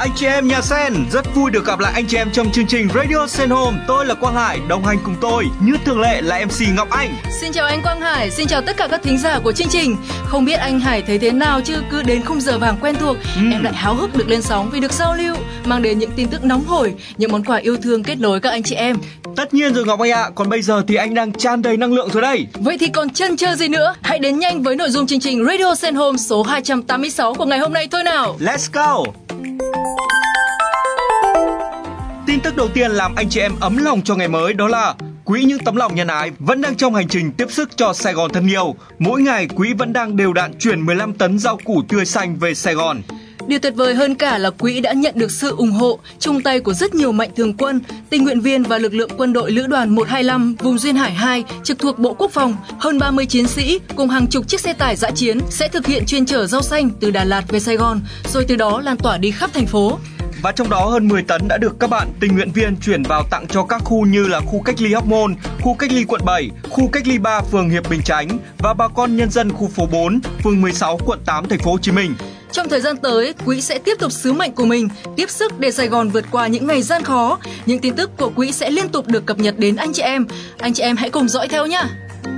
Anh chị em nhà Sen, rất vui được gặp lại anh chị em trong chương trình Radio Sen Home. Tôi là Quang Hải, đồng hành cùng tôi như thường lệ là MC Ngọc Anh. Xin chào anh Quang Hải, xin chào tất cả các thính giả của chương trình. Không biết anh Hải thấy thế nào chứ cứ đến khung giờ vàng quen thuộc, em lại háo hức được lên sóng vì được giao lưu, mang đến những tin tức nóng hổi, những món quà yêu thương kết nối các anh chị em. Tất nhiên rồi Ngọc Anh ạ, còn bây giờ thì anh đang tràn đầy năng lượng rồi đây. Vậy thì còn chần chờ gì nữa, hãy đến nhanh với nội dung chương trình Radio Sen Home số 286 của ngày hôm nay thôi nào. Let's go! Tin tức đầu tiên làm anh chị em ấm lòng cho ngày mới đó là Quỹ những tấm lòng nhân ái vẫn đang trong hành trình tiếp sức cho Sài Gòn thân yêu. Mỗi ngày Quỹ vẫn đang đều đặn chuyển 15 tấn rau củ tươi xanh về Sài Gòn. Điều tuyệt vời hơn cả là Quỹ đã nhận được sự ủng hộ, chung tay của rất nhiều mạnh thường quân, tình nguyện viên và lực lượng quân đội Lữ đoàn 125 vùng Duyên Hải 2 trực thuộc Bộ Quốc phòng. Hơn 30 chiến sĩ cùng hàng chục chiếc xe tải dã chiến sẽ thực hiện chuyên chở rau xanh từ Đà Lạt về Sài Gòn, rồi từ đó lan tỏa đi khắp thành phố. Và trong đó hơn 10 tấn đã được các bạn tình nguyện viên chuyển vào tặng cho các khu như là khu cách ly Hóc Môn, khu cách ly quận 7, khu cách ly 3 phường Hiệp Bình Chánh và bà con nhân dân khu phố 4, phường 16, quận 8, thành phố Hồ Chí Minh. Trong thời gian tới, Quỹ sẽ tiếp tục sứ mệnh của mình, tiếp sức để Sài Gòn vượt qua những ngày gian khó. Những tin tức của Quỹ sẽ liên tục được cập nhật đến anh chị em. Anh chị em hãy cùng dõi theo nhé.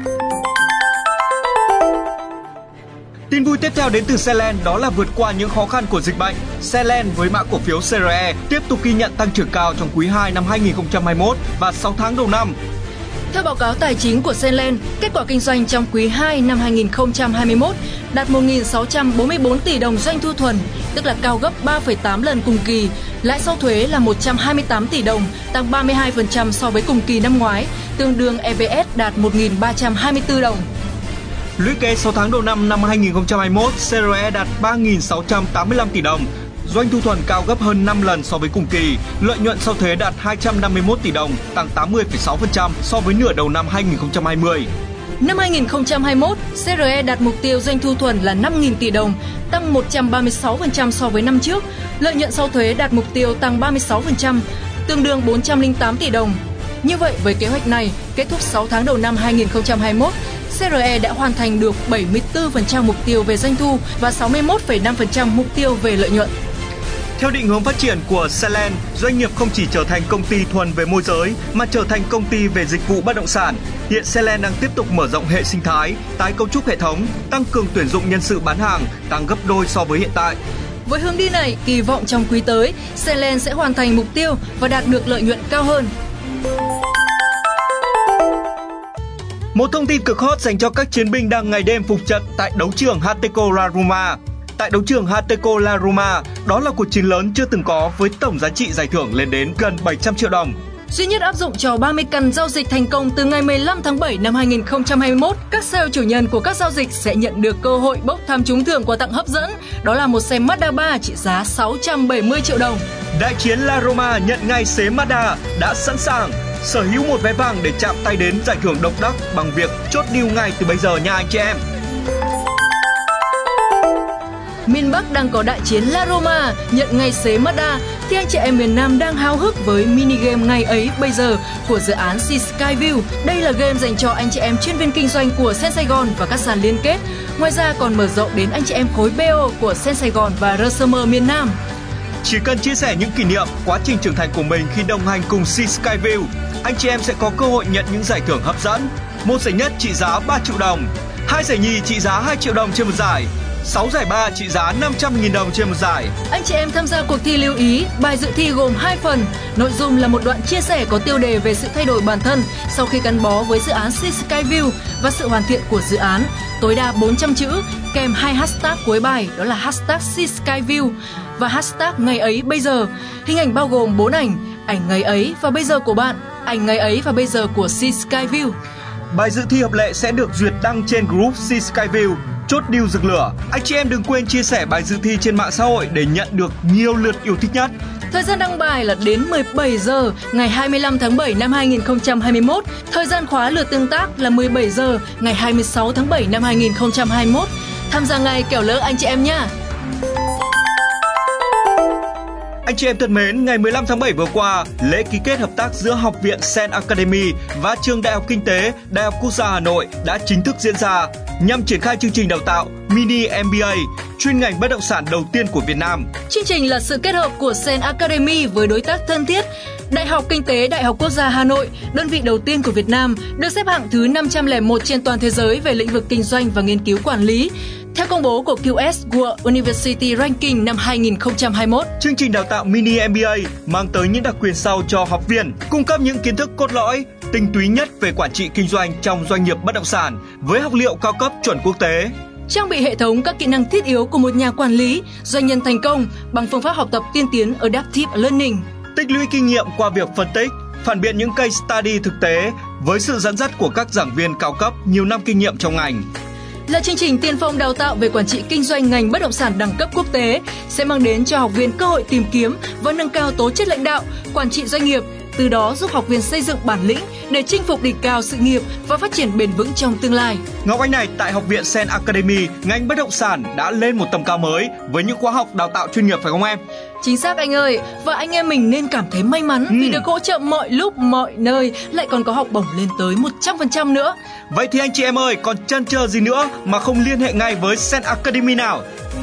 Tin vui tiếp theo đến từ Selen đó là vượt qua những khó khăn của dịch bệnh. Selen với mã cổ phiếu CRE tiếp tục ghi nhận tăng trưởng cao trong quý 2 năm 2021 và 6 tháng đầu năm. Theo báo cáo tài chính của Selen, kết quả kinh doanh trong quý 2 năm 2021 đạt 1.644 tỷ đồng doanh thu thuần, tức là cao gấp 3,8 lần cùng kỳ. Lãi sau thuế là 128 tỷ đồng, tăng 32% so với cùng kỳ năm ngoái, tương đương EPS đạt 1.324 đồng. Lũy kế 6 tháng đầu năm 2021, CRE đạt 3.685 tỷ đồng, doanh thu thuần cao gấp hơn 5 lần so với cùng kỳ, lợi nhuận sau thuế đạt 251 tỷ đồng, tăng 80,6% so với nửa đầu năm 2020. Năm 2021, CRE đạt mục tiêu doanh thu thuần là 5.000 tỷ đồng, tăng 136% so với năm trước, lợi nhuận sau thuế đạt mục tiêu tăng 36%, tương đương 408 tỷ đồng. Như vậy, với kế hoạch này, kết thúc 6 tháng đầu năm 2021, CRE đã hoàn thành được 74% mục tiêu về doanh thu và 61,5% mục tiêu về lợi nhuận. Theo định hướng phát triển của Selen, doanh nghiệp không chỉ trở thành công ty thuần về môi giới mà trở thành công ty về dịch vụ bất động sản. Hiện Selen đang tiếp tục mở rộng hệ sinh thái, tái cấu trúc hệ thống, tăng cường tuyển dụng nhân sự bán hàng, tăng gấp đôi so với hiện tại. Với hướng đi này, kỳ vọng trong quý tới, Selen sẽ hoàn thành mục tiêu và đạt được lợi nhuận cao hơn. Một thông tin cực hot dành cho các chiến binh đang ngày đêm phục trận tại đấu trường Hateco La Roma. Tại đấu trường Hateco La Roma, đó là cuộc chiến lớn chưa từng có với tổng giá trị giải thưởng lên đến gần 700 triệu đồng. Duy nhất áp dụng cho 30 căn giao dịch thành công từ ngày 15 tháng 7 năm 2021, các sale chủ nhân của các giao dịch sẽ nhận được cơ hội bốc thăm trúng thưởng quà tặng hấp dẫn, đó là một xe Mazda 3 trị giá 670 triệu đồng. Đại chiến La Roma nhận ngay xế Mazda đã sẵn sàng. Sở hữu một vé vàng để chạm tay đến giải thưởng độc đắc bằng việc chốt deal ngay từ bây giờ nha anh chị em. Miền Bắc đang có đại chiến La Roma nhận ngay xế Mazda thì anh chị em miền Nam đang háo hức với mini game ngày ấy bây giờ của dự án Sea Skyview. Đây là game dành cho anh chị em chuyên viên kinh doanh của Sen Sài Gòn và các sàn liên kết. Ngoài ra còn mở rộng đến anh chị em khối BO của Sen Sài Gòn và RSM miền Nam. Chỉ cần chia sẻ những kỷ niệm, quá trình trưởng thành của mình khi đồng hành cùng Sea Skyview, anh chị em sẽ có cơ hội nhận những giải thưởng hấp dẫn. Một giải nhất trị giá 3 triệu đồng, 2 giải nhì trị giá 2 triệu đồng trên một giải, 6 giải ba trị giá 500.000 đồng trên một giải. Anh chị em tham gia cuộc thi lưu ý, bài dự thi gồm 2 phần. Nội dung là một đoạn chia sẻ có tiêu đề về sự thay đổi bản thân sau khi gắn bó với dự án Sea Skyview và sự hoàn thiện của dự án. Tối đa 400 chữ, kèm 2 hashtag cuối bài, đó là hashtag Sea Skyview và hashtag ngày ấy bây giờ. Hình ảnh bao gồm 4 ảnh ngày ấy và bây giờ của bạn, ảnh ngày ấy và bây giờ của Sea Skyview. Bài dự thi hợp lệ sẽ được duyệt đăng trên group Sea Skyview. Chốt deal rực lửa. Anh chị em đừng quên chia sẻ bài dự thi trên mạng xã hội để nhận được nhiều lượt yêu thích nhất. Thời gian đăng bài là đến 17 giờ ngày 25 tháng 7 năm 2021. Thời gian khóa lượt tương tác là 17 giờ ngày 26 tháng 7 năm 2021. Tham gia ngay kẻo lỡ anh chị em nhé. Anh chị em thân mến, ngày 15 tháng 7 vừa qua, lễ ký kết hợp tác giữa Học viện Sen Academy và Trường Đại học Kinh tế, Đại học Quốc gia Hà Nội đã chính thức diễn ra. nhằm triển khai chương trình đào tạo Mini MBA, chuyên ngành bất động sản đầu tiên của Việt Nam. Chương trình là sự kết hợp của Sen Academy với đối tác thân thiết Đại học Kinh tế Đại học Quốc gia Hà Nội, đơn vị đầu tiên của Việt Nam, được xếp hạng thứ 501 trên toàn thế giới về lĩnh vực kinh doanh và nghiên cứu quản lý. Theo công bố của QS World University Ranking năm 2021, chương trình đào tạo Mini MBA mang tới những đặc quyền sau cho học viên, cung cấp những kiến thức cốt lõi, tinh túy nhất về quản trị kinh doanh trong doanh nghiệp bất động sản với học liệu cao cấp chuẩn quốc tế. Trang bị hệ thống các kỹ năng thiết yếu của một nhà quản lý, doanh nhân thành công bằng phương pháp học tập tiên tiến Adaptive Learning. Tích lũy kinh nghiệm qua việc phân tích, phản biện những case study thực tế với sự dẫn dắt của các giảng viên cao cấp nhiều năm kinh nghiệm trong ngành. Là chương trình tiên phong đào tạo về quản trị kinh doanh ngành bất động sản đẳng cấp quốc tế, sẽ mang đến cho học viên cơ hội tìm kiếm và nâng cao tố chất lãnh đạo, quản trị doanh nghiệp, từ đó giúp học viên xây dựng bản lĩnh để chinh phục đỉnh cao sự nghiệp và phát triển bền vững trong tương lai. Ngọc Anh này, tại Học viện Sen Academy, ngành bất động sản đã lên một tầm cao mới với những khóa học đào tạo chuyên nghiệp, phải không em? Chính xác anh ơi, và anh em mình nên cảm thấy may mắn vì được hỗ trợ mọi lúc, mọi nơi, lại còn có học bổng lên tới 100% nữa. Vậy thì anh chị em ơi, còn chần chờ gì nữa mà không liên hệ ngay với Sen Academy nào?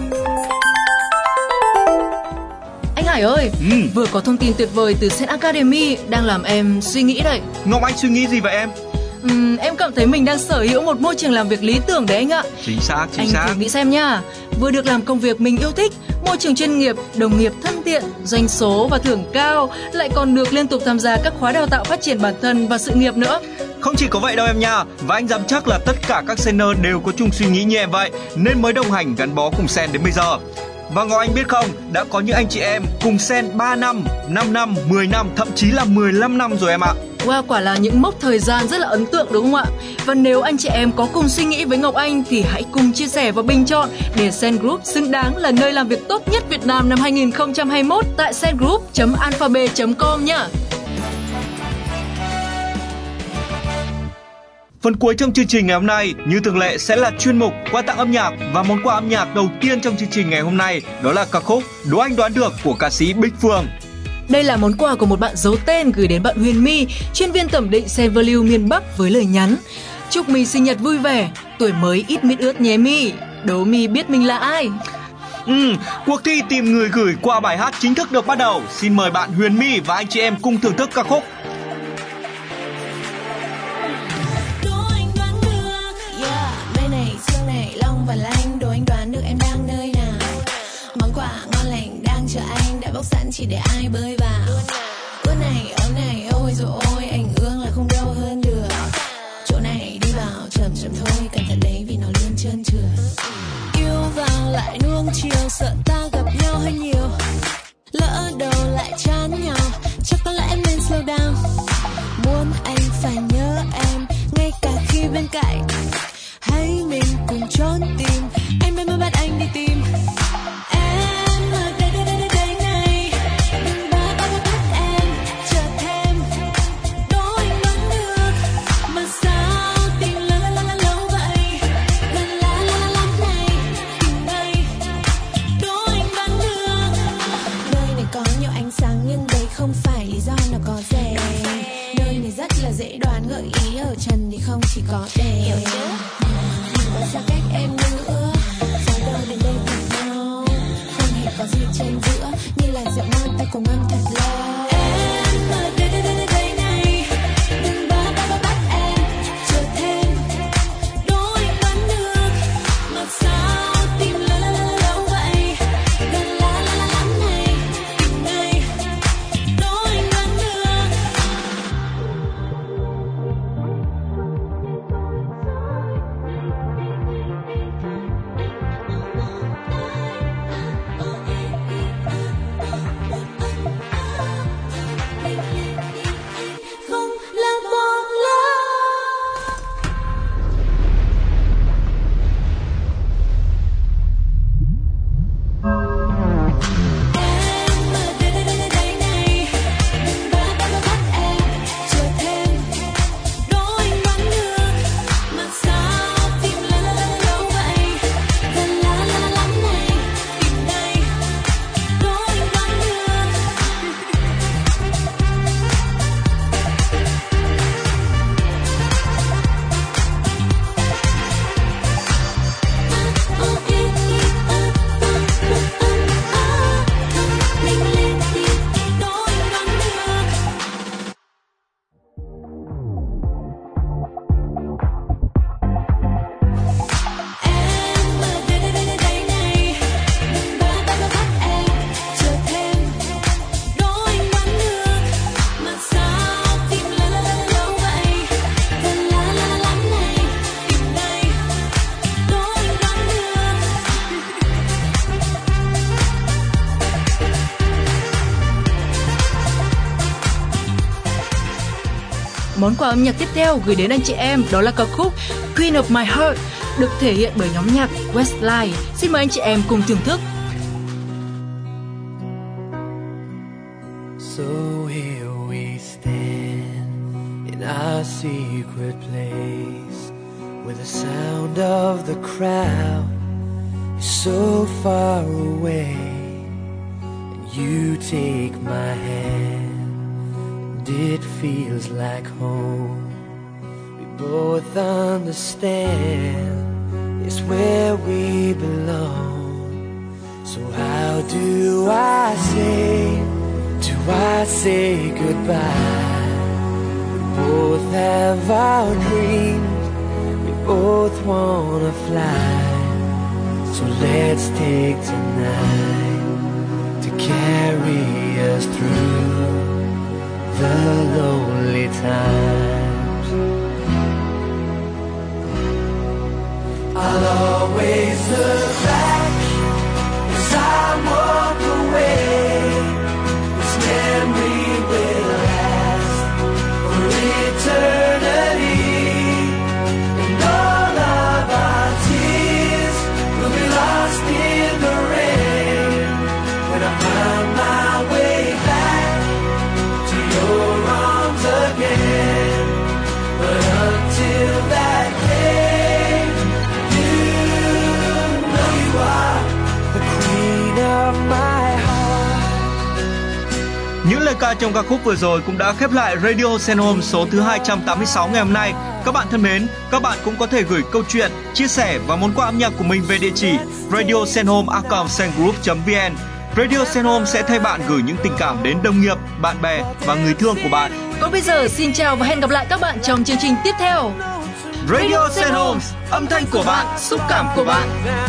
Anh Hải ơi, vừa có thông tin tuyệt vời từ Sen Academy đang làm em suy nghĩ đấy. Ngọc Anh suy nghĩ gì vậy em? Em cảm thấy mình đang sở hữu một môi trường làm việc lý tưởng đấy anh ạ. Chính xác. Anh thử nghĩ xem nha, vừa được làm công việc mình yêu thích, môi trường chuyên nghiệp, đồng nghiệp thân thiện, doanh số và thưởng cao, lại còn được liên tục tham gia các khóa đào tạo phát triển bản thân và sự nghiệp nữa. Không chỉ có vậy đâu em nha, và anh dám chắc là tất cả các Sener đều có chung suy nghĩ như em vậy, nên mới đồng hành gắn bó cùng Sen đến bây giờ. Và Ngọc Anh biết không, đã có những anh chị em cùng Sen 3 năm, 5 năm, 10 năm, thậm chí là 15 năm rồi em ạ. Wow, quả là những mốc thời gian rất là ấn tượng đúng không ạ? Và nếu anh chị em có cùng suy nghĩ với Ngọc Anh thì hãy cùng chia sẻ và bình chọn để Sen Group xứng đáng là nơi làm việc tốt nhất Việt Nam năm 2021 tại sengroup.alphabet.com nhá. Phần cuối trong chương trình ngày hôm nay như thường lệ sẽ là chuyên mục quà tặng âm nhạc, và món quà âm nhạc đầu tiên trong chương trình ngày hôm nay đó là ca khúc Đố Anh Đoán Được của ca sĩ Bích Phương. Đây là món quà của một bạn giấu tên gửi đến bạn Huyền My, chuyên viên thẩm định Sen Value miền Bắc với lời nhắn: chúc My sinh nhật vui vẻ, tuổi mới ít mít ướt nhé My. Đố My biết mình là ai? Cuộc thi tìm người gửi qua bài hát chính thức được bắt đầu. Xin mời bạn Huyền My và anh chị em cùng thưởng thức ca khúc. Và lanh đố anh đoán được em đang nơi nào. Món quà ngon lành đang chờ anh, đã bốc sẵn chỉ để ai bơi vào. Ướt này ôi rồi ôi, anh ương là không đâu hơn được. Chỗ này đi vào chậm chậm thôi, cẩn thận đấy vì nó luôn trơn trượt. Yêu vào lại nuông chiều, sợ ta gặp nhau hơi nhiều. Lỡ đầu lại chán nhau, chắc có lẽ em nên slow down. Muốn anh phải nhớ em, ngay cả khi bên cạnh. Hãy mình cùng trốn tìm, anh mới bắt anh đi tìm. Em ở đây này, đừng bắt em chờ thêm. Đố anh đoán được, mà sao tìm lâu vậy. Gần lá lắm này, tìm đây. Đố anh đoán được. Nơi này có nhiều ánh sáng nhưng đây không phải lý do nào có rẻ. Nơi này rất là dễ đoán, gợi ý ở trần thì không chỉ có đèn. Xa cách em nữa, sao đâu đến đây cùng nhau. Không hề có gì trên giữa, như là rượu ngon ta cùng ăn thật lâu. Em ở đây này, đừng bắt em chờ thêm. Đố anh đoán được, mà sao tìm lâu vậy. Gần lá lắm này, tìm đây. Đố anh đoán được. món quà âm nhạc tiếp theo gửi đến anh chị em đó là ca khúc Queen of My Heart được thể hiện bởi nhóm nhạc Westlife. Xin mời anh chị em cùng thưởng thức. So here we stand in our secret place, where the sound of the crowd is so far away, and you take my hand, and it feels like home. We both understand it's where we belong. So how do I say goodbye? We both have our dreams, we both wanna fly. So let's take tonight to carry us through the lonely times. I'll always look back as I walk away. Memory will last for eternity, and all of our tears will be lost in the rain when I find my way back to your arms again. But until that day, you know you are the queen of my heart. Những lời ca trong ca khúc vừa rồi cũng đã khép lại Radio Sen Home số thứ 286 ngày hôm nay. Các bạn thân mến, các bạn cũng có thể gửi câu chuyện, chia sẻ và món quà âm nhạc của mình về địa chỉ radiosenhome@sengroup.vn. Radio Sen Home sẽ thay bạn gửi những tình cảm đến đồng nghiệp, bạn bè và người thương của bạn. Còn bây giờ xin chào và hẹn gặp lại các bạn trong chương trình tiếp theo. Radio Sen Home, âm thanh của bạn, xúc cảm của bạn.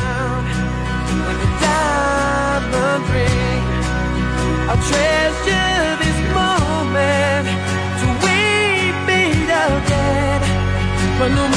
I'll treasure this moment till we meet again. But no